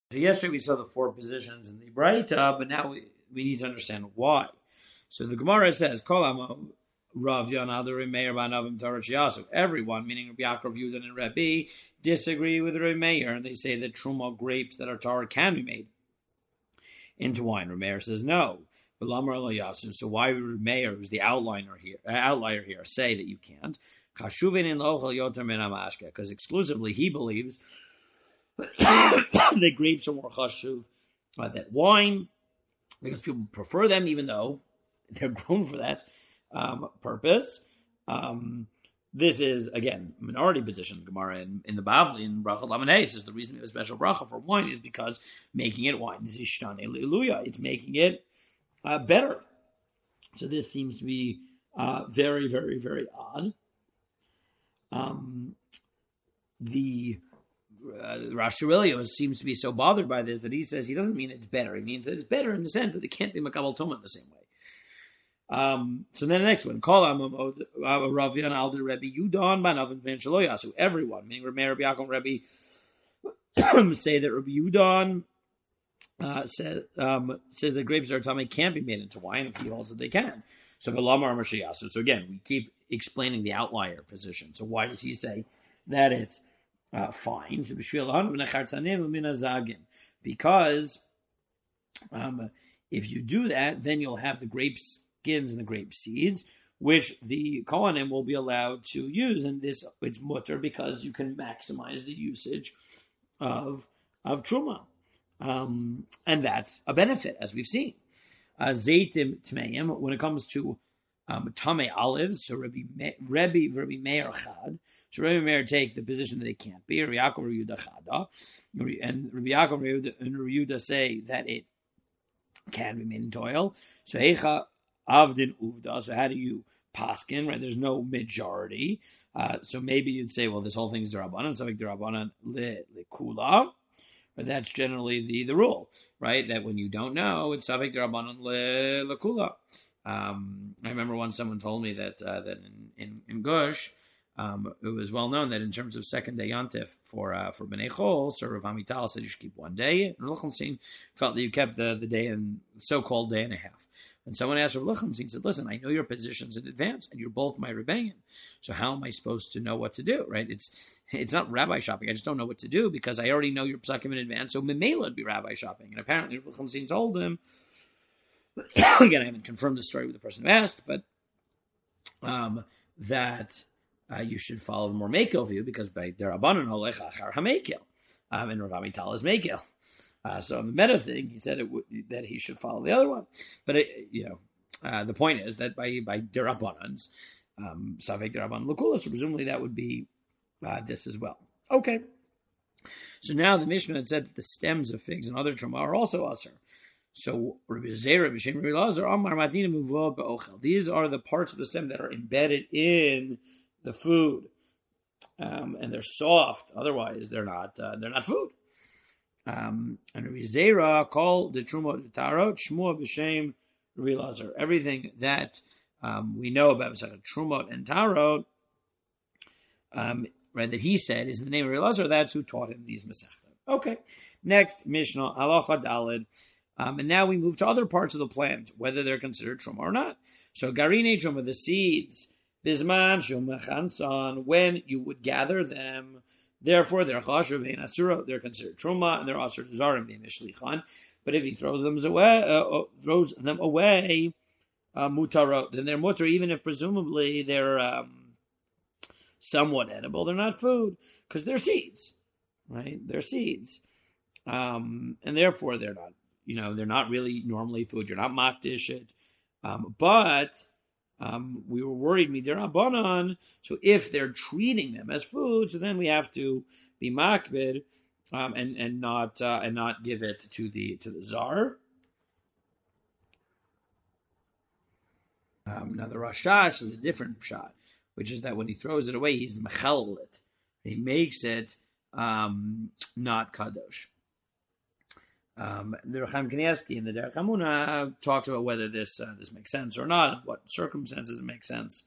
So yesterday we saw the four positions in the Braita, but now we need to understand why. So the Gemara says, "Kol Rav Yonah Meir Banavim Tarach Everyone, meaning Rabbi Yaakov, Yudan, and Rabbi, disagree with Rabbi Meir, and they say that truma grapes that are tar can be made into wine. Rabbi Meir says no. So why would Meir, who's the outlier here, say that you can't? Because exclusively he believes that grapes are more chashuv than wine, because people prefer them, even though they're grown for that purpose. This is, again, minority position. Gemara in the Bavli, in Bracha Lamanei, says the reason we have a special bracha for wine is because making it wine is Ishtane Leluya. It's making it better. So this seems to be very, very, very odd. The Rosh Hashanah seems to be so bothered by this that he says he doesn't mean it's better. He means that it's better in the sense that it can't be Makabal Tumah in the same way. So then the next one, Kol Ravian Alder Rebbe Yudan Banavin Ben Shaloyasu. Everyone, meaning Rabbi Yaakov, Rebbe, say that Rabbi Yudan says that grapes are tummy can't be made into wine, and he holds that they can. So Velamar Mashiyasu. So again, we keep explaining the outlier position. So why does he say that it's fine? Because if you do that, then you'll have the grape skins and the grape seeds, which the Kohanim will be allowed to use, and this it's mutter because you can maximize the usage of truma, and that's a benefit, as we've seen. Zaytim tmeim, when it comes to Tamei olives, so Rabbi Meir Chad. So Rabbi Meir take the position that it can't be. Rabbi Yaakov Rabbi Yehuda Chada, and Rabbi Yaakov and Rabbi Yehuda say that it can be made into oil. So Heicha Avdin Uvda. So how do you paskin? Right, there's no majority. So maybe you'd say, well, this whole thing's derabanan. So like derabanan lekula. But that's generally the rule, right? That when you don't know, it's Savik Darabanan Lekula. I remember once someone told me that in Gush, it was well known that in terms of second day Yontif for Bnei Chol, so Rav Amital said you should keep 1 day, and Rav Lichtenstein felt that you kept the day and so-called day and a half. And someone asked Rav Lichtenstein, said, listen, I know your positions in advance, and you're both my rebellion. So how am I supposed to know what to do, right? It's not rabbi shopping. I just don't know what to do because I already know your psakim in advance, so Memela would be rabbi shopping. And apparently Rav Lichtenstein told him, again, I haven't confirmed the story with the person who asked, but that you should follow the more Mekel view because by Derabanan Holech Achar HaMekel, and Rav Amital is Mekel. So on the meta thing, he said that he should follow the other one. But the point is that by Derabanans, Savek Derabanan Lekula, so presumably that would be this as well. Okay. So now the Mishnah had said that the stems of figs and other truma are also aser. So Rabbi Zera, Rabbi Shem, Rabbi Lazar, Amar Madina Muvah Ba'ochel. These are the parts of the stem that are embedded in the food, and they're soft. Otherwise, they're not food. And Rabbi Zera called the truma the tarot Shmua b'Shem Rabbi Lazar. Everything that we know about trumot and tarot, right, that he said is in the name of Rabbi Lazar. That's who taught him these masechta. Okay, next Mishnah Halacha Daled. And now we move to other parts of the plant, whether they're considered truma or not. So garine truma, the seeds, bisman shumachansan, when you would gather them, therefore they're chashuv vein asura, they're considered truma, and they're asur zarim b'mishlichan. But if he throws them away, mutarot, then they're mutar, even if presumably they're somewhat edible. They're not food because they're seeds, right? They're seeds, and therefore they're not. They're not really normally food. You're not makdish it. But we were worried midirabanan. So if they're treating them as food, so then we have to be makbid and not give it to the zar. Now the Rashash is a different shot, which is that when he throws it away, he's mechalel it. He makes it not kadosh. The Rechaim Kanievsky in the Derech Hamuna talks about whether this makes sense or not, and what circumstances it makes sense.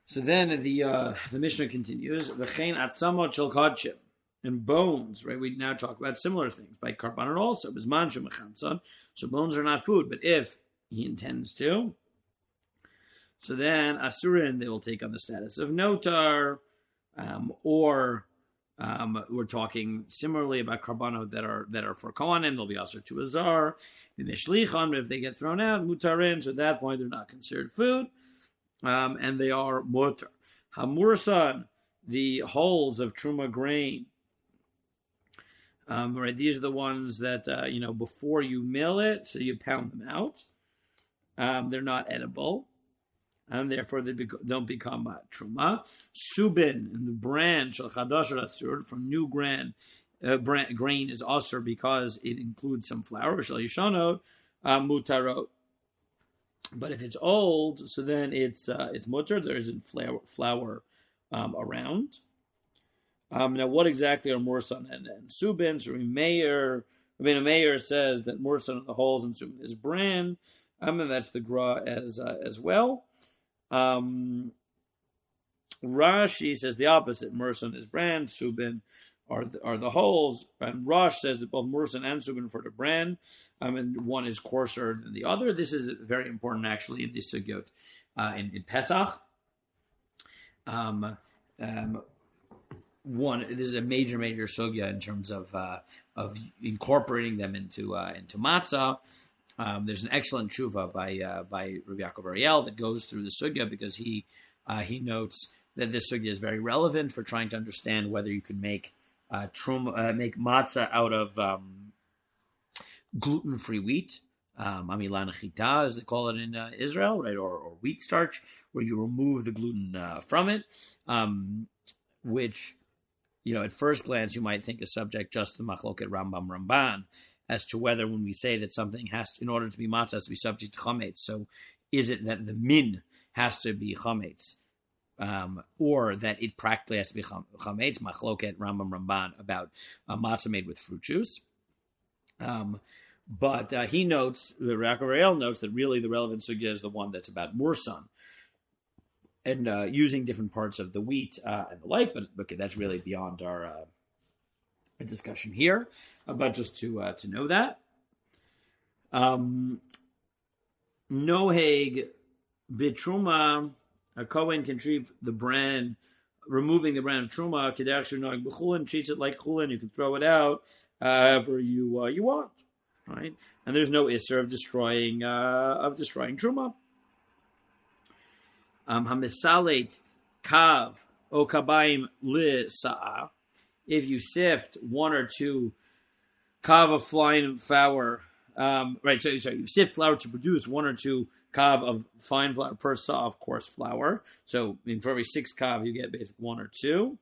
So then the Mishnah continues, V'chein atzamot shel kodshim, and bones, right? We now talk about similar things by karbanon also, bisman shemachanson. So bones are not food, but if he intends to, so then asurin they will take on the status of notar, or we're talking similarly about karbanon that are for kohanim. They'll be also to a zar. But if they get thrown out, mutarin. So at that point they're not considered food. And they are mutar. Hamursan, the hulls of truma grain. Right, these are the ones that before you mill it, so you pound them out. They're not edible, and therefore they don't become truma. Subin, and the bran shel chadash asur, from new grain is asur because it includes some flour. Shel yishanot mutarot. But if it's old, so then it's mutter. There isn't flour around. Now, what exactly are mursan and subin? So Rabbeinu Meir says that mursan of the holes and subin is bran, and that's the gra as well. Rashi says the opposite. Mursan is bran, subin are the holes, and Rosh says that both mursan and subin for the bran, and one is coarser than the other. This is very important actually in the sugyot in Pesach. This is a major sugya in terms of incorporating them into matzah. There's an excellent tshuva by Rabbi Yaakov Ariel that goes through the sugya because he notes that this sugya is very relevant for trying to understand whether you can make make matzah out of gluten-free wheat, amilana chita, as they call it in Israel, right, or wheat starch, where you remove the gluten from it, which, at first glance you might think is subject just to the machloket Rambam Ramban as to whether when we say that something in order to be matzah, has to be subject to chametz. So, is it that the min has to be chametz? Or that it practically has to be chametz, machloket Rambam Ramban about matzah made with fruit juice. But he notes, Yaakov Ariel notes that really the relevant sugya is the one that's about mursan and using different parts of the wheat and the like. But okay, that's really beyond our discussion here. But just to know that, noheg bitruma. A Kohen can treat the bran, removing the bran of truma. Kedach noheg b'chulin, treats it like chulin. You can throw it out however you want, right? And there's no isser of destroying truma. Hamisalet kav o kabayim li sa'a. If you sift one or two kav of fine flour, right? So you sift flour to produce one or two kav of fine flour per saw of coarse flour. So for every 6 kav, you get basically 1 or 2.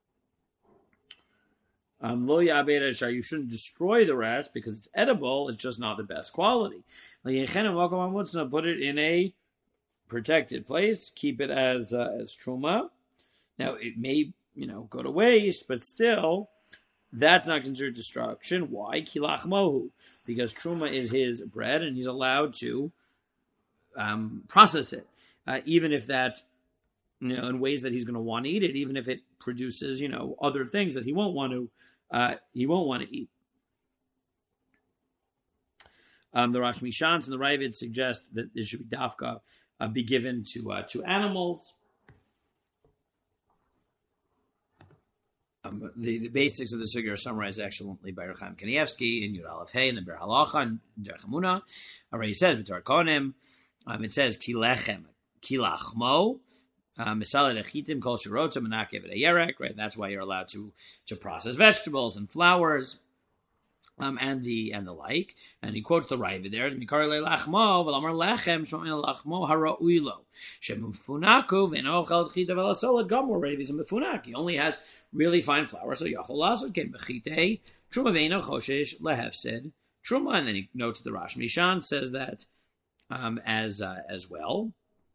Lo ya'abed, you shouldn't destroy the rest because it's edible. It's just not the best quality. Put it in a protected place. Keep it as truma. Now it may go to waste, but still, that's not considered destruction. Why? Kilach mohu, because truma is his bread, and he's allowed to process it, even if that, in ways that he's going to want to eat it, even if it produces, other things that he won't want to eat. The Rosh Mishans and the Ravid suggest that this should be dafka be given to animals. The basics of the sugya are summarized excellently by Rechaim Kanievsky in Yud Aleph Hey in the Ber Halacha and Derech Hamuna. Already says B'Torah Kohanim. It says kilechem, kilachmo, misalad echitim kol shirotzim menakev yerek. Right, that's why you're allowed to process vegetables and flowers, and the like. And he quotes the Ravid there. Mikar lechmo v'lamar lechem shomim lachmo hara'uilo shemufunaku v'enochel chita v'lasolad gamor. Right, if he's a mefunak, he only has really fine flour, so yachol lasod ken bechite truma v'eno choshesh lehefsed truma. And then he notes the Rosh Mishan says that. As well.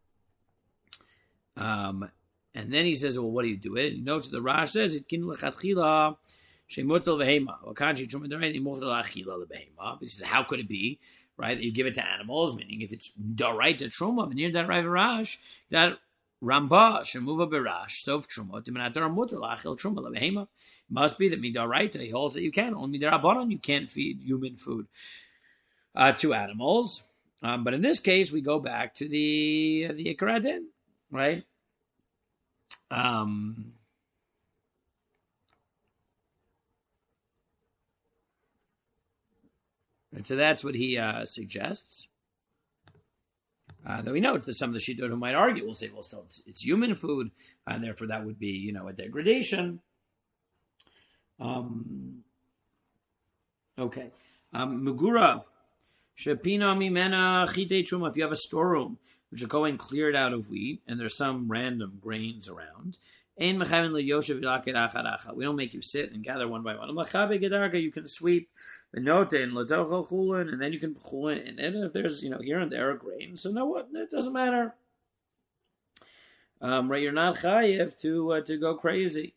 And then he says, well, what do you do it? He notes the Rash says, it kin lechatchila shemutel v'hema. Wakanchi truma d'oraita muchel lachila lebehema. He says, how could it be, right, that you give it to animals, meaning if it's d'oraita truma, v'nir that Rav Rash, that Ramba shemuva berash sof truma diminatar mutar lachil truma lebehema. Must be that midaraita he holds that you can. Only midarabanan you can't feed human food to animals. But in this case, we go back to the Ikar Hadin, right? And so that's what he suggests. Though we know that some of the Shittot who might argue will say, well, still it's human food, and therefore that would be, a degradation. Okay. Megura, Shepina mimena chite truma. If you have a storeroom which are going cleared out of wheat, and there's some random grains around, we don't make you sit and gather one by one. You can sweep and then you can chulin, and if there's here and there a grain, so no, what it doesn't matter. Right, you're not chayiv to go crazy.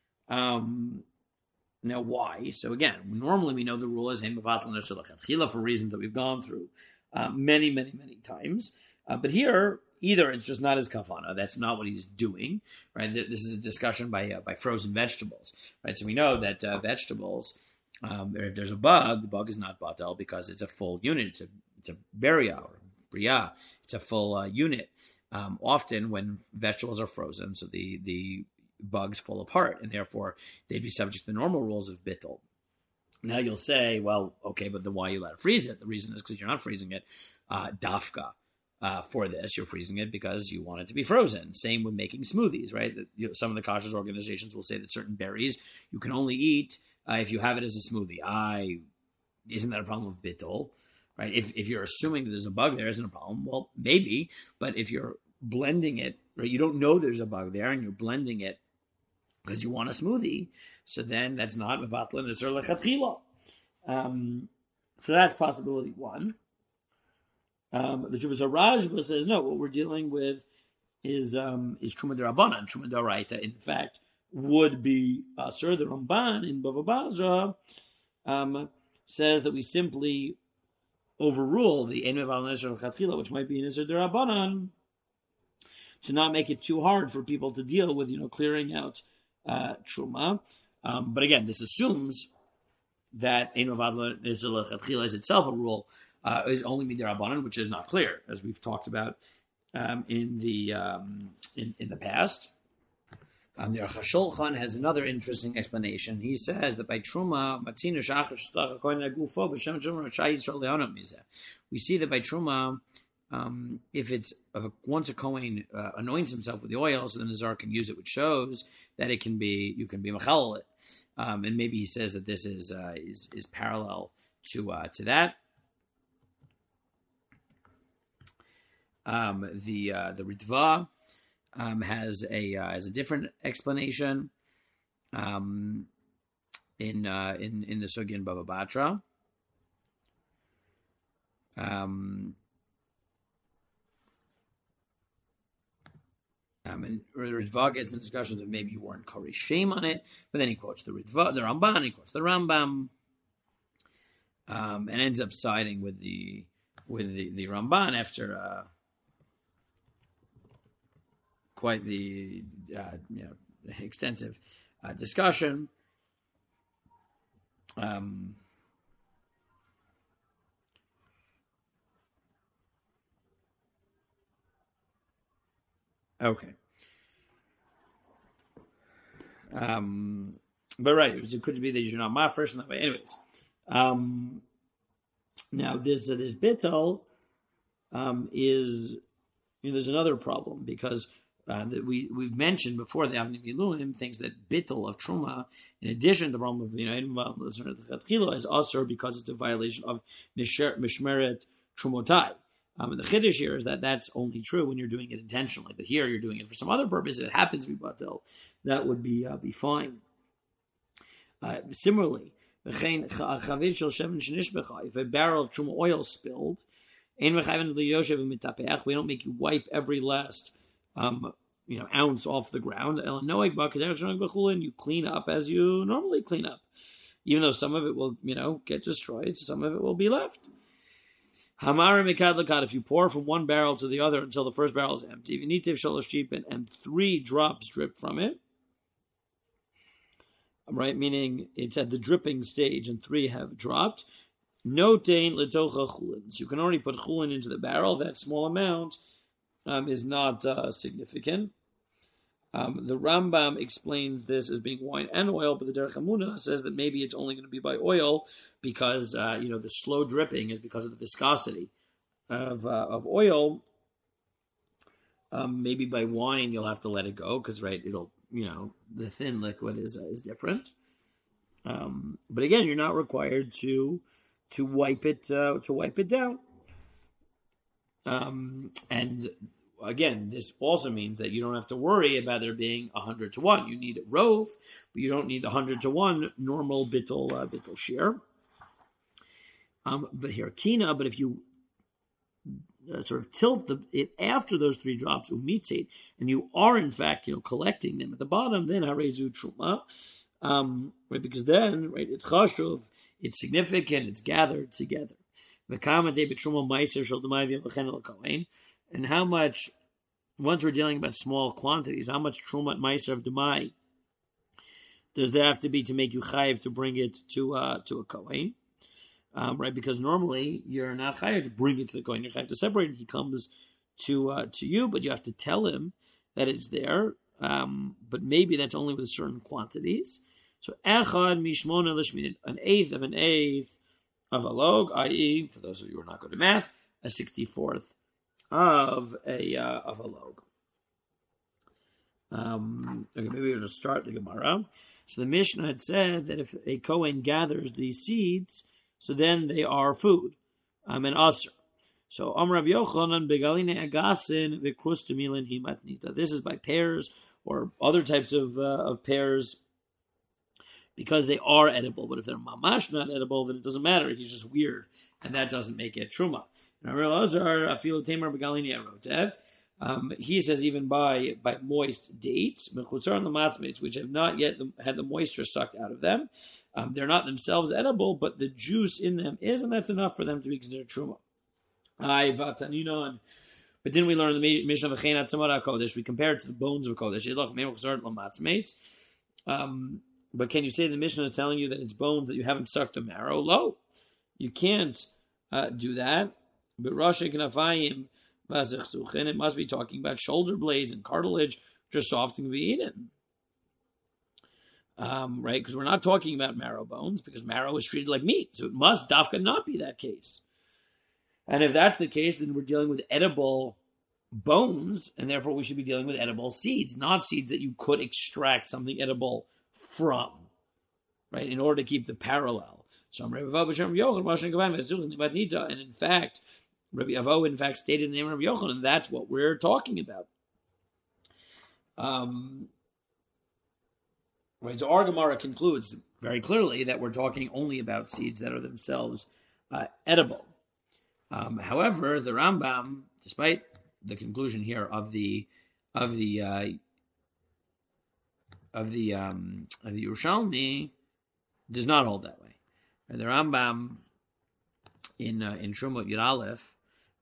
Now, why? So again, normally we know the rule is for reasons that we've gone through many, many, many times. But here, either it's just not his kafana, that's not what he's doing, right? This is a discussion by frozen vegetables, right? So we know that vegetables, if there's a bug, the bug is not batal because it's a full unit. It's a beria or bria. It's a full unit. Often when vegetables are frozen, so the bugs fall apart, and therefore they'd be subject to the normal rules of bittul. Now you'll say, well, okay, but then why are you allowed to freeze it? The reason is because you're not freezing it dafka. For this, you're freezing it because you want it to be frozen. Same with making smoothies, right? Some of the kashrus organizations will say that certain berries you can only eat if you have it as a smoothie. Isn't that a problem with bittul, right? If you're assuming that there's a bug there, isn't a problem. Well, maybe, but if you're blending it, right, you don't know there's a bug there, and you're blending it because you want a smoothie, so then that's not mevatlin isur lechatchila. So that's possibility one. The Jubas Rajba says no. What we're dealing with is truma derabanan, truma deraita. In fact, would be Sir the Ramban in Bava Basra says that we simply overrule the ein meval nisr lechatchila, which might be an isur derabanan, to not make it too hard for people to deal with, clearing out truma. But again, this assumes that ein meval nisr lechatchila is itself a rule. Is only midirabanan, which is not clear, as we've talked about in the past. The Aruch HaShulchan has another interesting explanation. He says that by truma, we see that by truma, once a kohen anoints himself with the oil, so then the Nazar can use it, which shows that you can be mechalel it. And maybe he says that this is parallel to that. The Ritva has a different explanation in the Sugya Bava Batra. And Ritva gets in discussions of maybe you weren't kari shame on it, but then he quotes the Ritva, the Ramban, he quotes the Rambam, and ends up siding with the Ramban after quite the extensive discussion. Okay. But right, it could be that you're not mafresh in that way. Anyways, now this bittul is there's another problem because that we've mentioned before the Avnei Miluim thinks that bittul of truma, in addition to the problem of is also because it's a violation of mishmeret trumotai. And the chiddush here is that that's only true when you're doing it intentionally, but here you're doing it for some other purpose. It happens to be batel. That would be fine. Similarly, if a barrel of truma oil spilled, we don't make you wipe every last ounce off the ground. You clean up as you normally clean up, even though some of it will get destroyed, some of it will be left. Hamara mikad lakad. If you pour from one barrel to the other until the first barrel is empty, v'nitiv shalosh shipin, and 3 drops drip from it. Right, meaning it's at the dripping stage and 3 have dropped. Notein letocha chulin. So you can already put chulin into the barrel. That small amount is not significant. The Rambam explains this as being wine and oil, but the Derech Hamuna says that maybe it's only going to be by oil because the slow dripping is because of the viscosity of oil. Maybe by wine you'll have to let it go because it'll the thin liquid is different. But again, you're not required to wipe it down. And again, this also means that you don't have to worry about there being 100 to 1. You need a rove, but you don't need the 100 to 1 normal bittul shear. But here kina. But if you sort of tilt it after those 3 drops umitzet, and you are in fact collecting them at the bottom, then harezu truma, right? Because then it's chashuv, it's significant, it's gathered together. And how much, once we're dealing about small quantities, how much trumat meiser of demai does there have to be to make you chayiv to bring it to a kohen? Right, because normally you're not chayiv to bring it to the kohen. You're chayiv to separate it. He comes to you, but you have to tell him that it's there. But maybe that's only with certain quantities. So echad mishmona l'shminit, an eighth of a log, i.e., for those of you who are not good at math, a 64th of a log. Okay, maybe we'll just start the Gemara. So the Mishnah had said that if a Kohen gathers these seeds, so then they are food, and aser. So Amar Rabbi Yochanan begaline agasin v'krustamilin himatnita. This is by pairs or other types of pairs, because they are edible. But if they're mamash not edible, then it doesn't matter. He's just weird, and that doesn't make it truma. He says even by moist dates, which have not yet had the moisture sucked out of them, they're not themselves edible, but the juice in them is, and that's enough for them to be considered truma. But didn't we learn the Mishnah of Chenat Samara Kodesh? We compare it to the bones of Kodesh. But can you say the Mishnah is telling you that it's bones that you haven't sucked a marrow? Lo, you can't do that. But Rashi Knafayim Vazechsuchen, it must be talking about shoulder blades and cartilage, which are soft and can be eaten. Right? Because we're not talking about marrow bones, because marrow is treated like meat. So it must dafka not be that case. And if that's the case, then we're dealing with edible bones, and therefore we should be dealing with edible seeds, not seeds that you could extract something edible from, right? In order to keep the parallel. And in fact, Rabbi Avo in fact stated in the name of Rabbi Yochanan, and that's what we're talking about. Right, so our Gemara concludes very clearly that we're talking only about seeds that are themselves edible. However, the Rambam, despite the conclusion here of the Yerushalmi, does not hold that way. And the Rambam in Shumot Yud Aleph,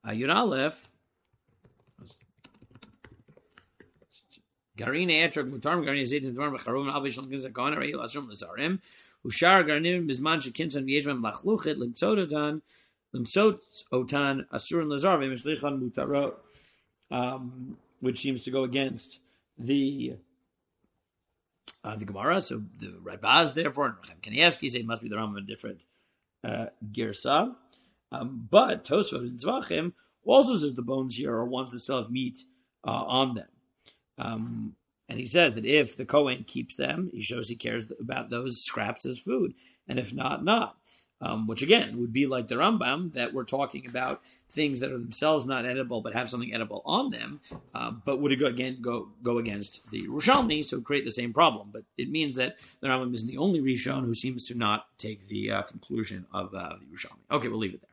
Garine Etrog Mutarm Garine Zaytin Dvarm B'Charum Alvishal Gizakon Arei Lashum Lazarim Ushar Garnim Bizman Shekinson Yeshman Lachluchet Limtzotan Asur and Lazar V'Mishlichan Mutarot, which seems to go against the Gemara. So the Radbaz, therefore, and Rechem Kanievsky say it must be the Rambam of a different girsa. But Tosfot and Zvachim also says the bones here are ones that still have meat on them. And he says that if the Kohen keeps them, he shows he cares about those scraps as food, and if not, not. Which again would be like the Rambam, that we're talking about things that are themselves not edible but have something edible on them, but would go against the Yerushalmi, so create the same problem. But it means that the Rambam isn't the only Rishon who seems to not take the conclusion of the Yerushalmi. Okay, we'll leave it there.